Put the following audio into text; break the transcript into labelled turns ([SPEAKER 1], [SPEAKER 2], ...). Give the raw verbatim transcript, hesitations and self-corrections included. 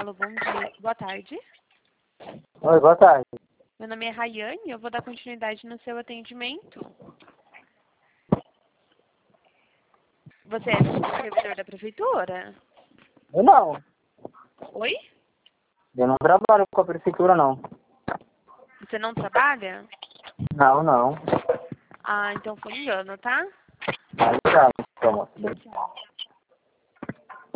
[SPEAKER 1] Alô, bom dia. Boa tarde.
[SPEAKER 2] Oi, boa tarde.
[SPEAKER 1] Meu nome é Rayane e eu vou dar continuidade no seu atendimento. Você é servidor da prefeitura?
[SPEAKER 2] Eu não.
[SPEAKER 1] Oi?
[SPEAKER 2] Eu não trabalho com a prefeitura, não.
[SPEAKER 1] Você não trabalha?
[SPEAKER 2] Não, não.
[SPEAKER 1] Ah, então foi engano, tá?
[SPEAKER 2] Aí tá, então,
[SPEAKER 1] Tchau, tchau.